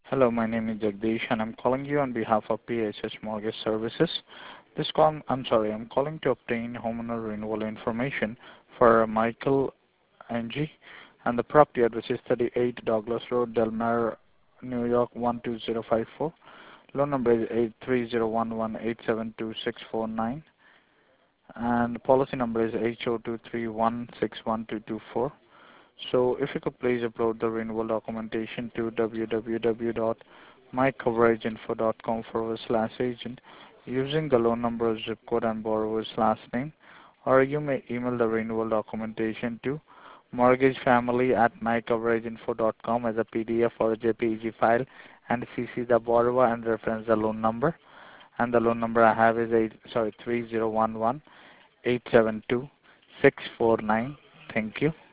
Hello, my name is Jagdish and I'm calling you on behalf of PHS Mortgage Services. I'm calling to obtain homeowner renewal information for Michael Ng and the property address is 38 Douglas Road, Delmar, New York 12054. Loan number is 83011872649 and the policy number is HO231612224. So if you could please upload the renewal documentation to www.mycoverageinfo.com/agent using the loan number, zip code, and borrower's last name, or you may email the renewal documentation to mortgagefamily@mycoverageinfo.com as a PDF or a JPEG file and CC the borrower and reference the loan number. And the loan number I have is 3011 872 649. Thank you.